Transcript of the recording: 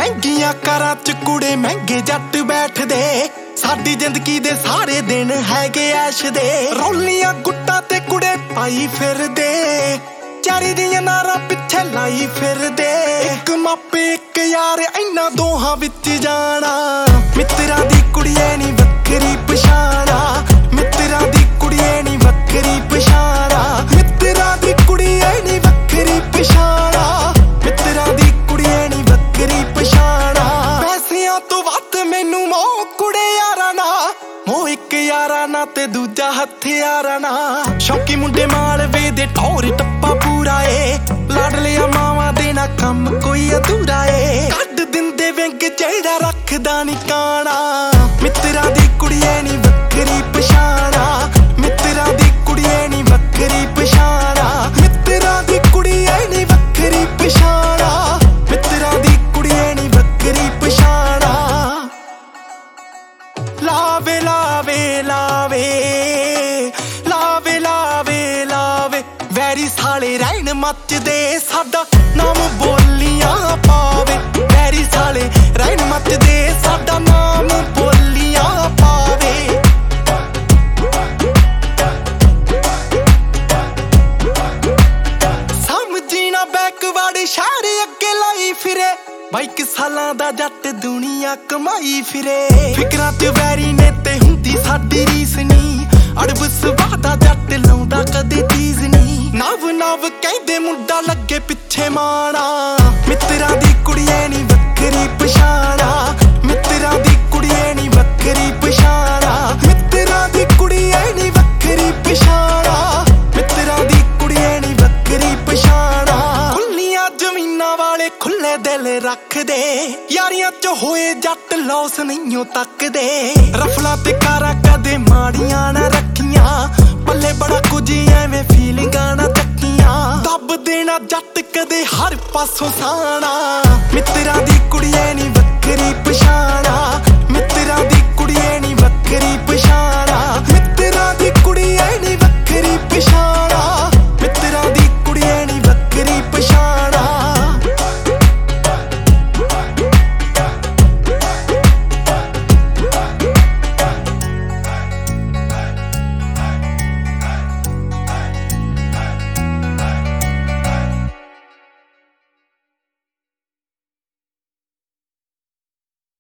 महंगियां घरां च कुड़े महंगे जट बैठदे साडी जिंदगी दे सारे दिन हैगे ऐश दे रौलियां गुट्टा ते कुड़े पाई फिरदे चारी दियां नारां पिछे लाई फिरदे एक मापे एक यार इन्हां दोहां विच जाना मित्तरां दी कुड़िए नी वक्करी पछाणा मित्तरां दी कुड़िए नी वक्करी पछाणा मित्तरां दी कुड़िए नी वक्करी पछाणा मित्तरां दी कुड़िए नी वक्करी पछाणा पैसियां तो वध मैनू मोह कुड़े यारां ना मोह एक यारां ना ते दूजा हथियारां ना शौकी मुंडे मालवे दे टौर टप्पा पूरा ए लड़ लिया मावां दे ना कम कोई अधूरा ए कढ दिंदे विंग जेड़ा रखदा नी काना मित्तरां दी कुड़िए नी वक्करी पछाणा मित्तरां दी कुड़िए नी वक्करी पछाणा मित्तरां दी कुड़िए नी वक्करी पछाणा मित्तरां दी कुड़िए नी वक्करी पछाणा लावे लावे लावे लावे लावे लावे वैरी साले रहन मचदे साडा नाम बोलियां पावे वैरी साले रहन मचदे साडा नाम बोलियां पावे समझी ना बैकवर्ड शहर अगे लाई फिरे 22 सालां दा जट दुनिया कमाई फिरे फिकरां ते वैरी ने ते हुंदी साडी रीस नी अड़ब सुभाऽ दा जट लाउंदा कदे चीज नी नव नव कहंदे मुंडा लगे पिछे माणा मित्तरां दी कुड़िए नी वक्करी पछाणा मित्तरां दी कुड़िए नी वक्करी पछाणा मित्तरां दी कुड़िए नी वक्करी पछाणा मित्तरां दी कुड़िए नी वक्करी पछाणा खुल्लियां जमीनां वाले खुले दिल रखदे यारियां च होए जट लॉस नहीं तकदे रफला ते कारां कदे माड़ियां ना रखियां पल्ले बड़ा कुछ एवें फीलिंगां ना तक्कियां दब देना जट कदे हर पासों साणा मित्तरां दी कुड़िए नी